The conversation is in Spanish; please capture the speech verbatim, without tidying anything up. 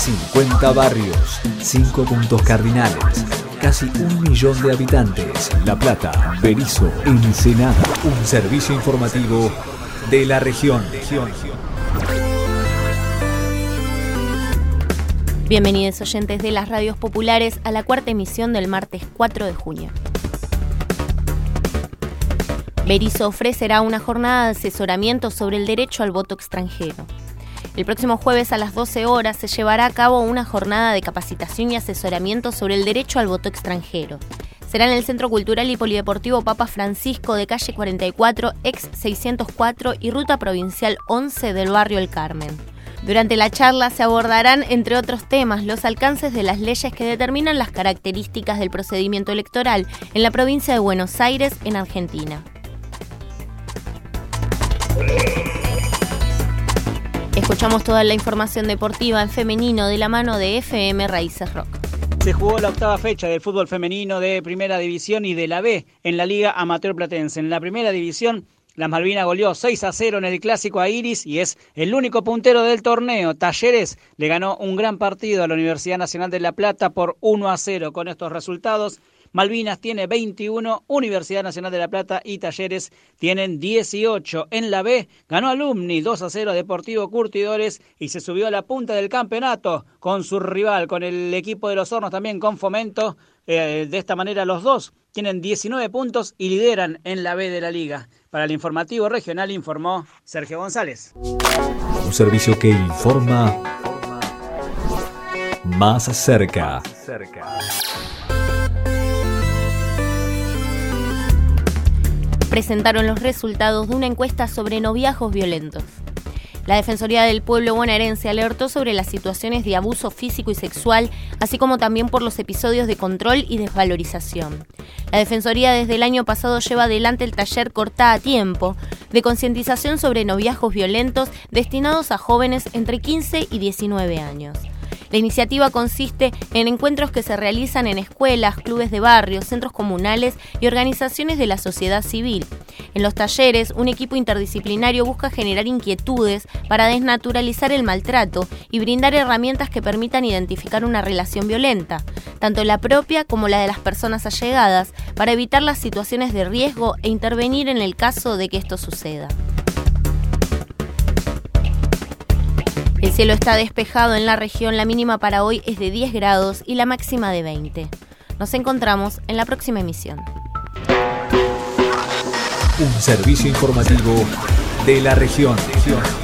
cincuenta barrios, cinco puntos cardinales, casi un millón de habitantes. La Plata, Berisso, Ensenada. Un servicio informativo de la región. Bienvenidos oyentes de las radios populares a la cuarta emisión del martes cuatro de junio. Berisso ofrecerá una jornada de asesoramiento sobre el derecho al voto extranjero. El próximo jueves a las doce horas se llevará a cabo una jornada de capacitación y asesoramiento sobre el derecho al voto extranjero. Será en el Centro Cultural y Polideportivo Papa Francisco de calle cuarenta y cuatro, ex seiscientos cuatro y ruta provincial once del barrio El Carmen. Durante la charla se abordarán, entre otros temas, los alcances de las leyes que determinan las características del procedimiento electoral en la provincia de Buenos Aires, en Argentina. Escuchamos toda la información deportiva en femenino de la mano de F M Raíces Rock. Se jugó la octava fecha del fútbol femenino de Primera División y de la B en la Liga Amateur Platense. En la Primera División, las Malvinas goleó seis a cero en el Clásico a Iris y es el único puntero del torneo. Talleres le ganó un gran partido a la Universidad Nacional de La Plata por uno a cero. Con estos resultados, Malvinas tiene veintiuno, Universidad Nacional de La Plata y Talleres tienen dieciocho. En la B ganó Alumni dos a cero a Deportivo Curtidores y se subió a la punta del campeonato con su rival, con el equipo de Los Hornos, también con Fomento. Eh, de esta manera los dos tienen diecinueve puntos y lideran en la B de la liga. Para el informativo regional informó Sergio González. Un servicio que informa más cerca. Presentaron los resultados de una encuesta sobre noviazgos violentos. La Defensoría del Pueblo bonaerense alertó sobre las situaciones de abuso físico y sexual, así como también por los episodios de control y desvalorización. La Defensoría desde el año pasado lleva adelante el taller Cortá a Tiempo, de concientización sobre noviazgos violentos destinados a jóvenes entre quince y diecinueve años. La iniciativa consiste en encuentros que se realizan en escuelas, clubes de barrio, centros comunales y organizaciones de la sociedad civil. En los talleres, un equipo interdisciplinario busca generar inquietudes para desnaturalizar el maltrato y brindar herramientas que permitan identificar una relación violenta, tanto la propia como la de las personas allegadas, para evitar las situaciones de riesgo e intervenir en el caso de que esto suceda. El cielo está despejado en la región, la mínima para hoy es de diez grados y la máxima de veinte. Nos encontramos en la próxima emisión. Un servicio informativo de la región.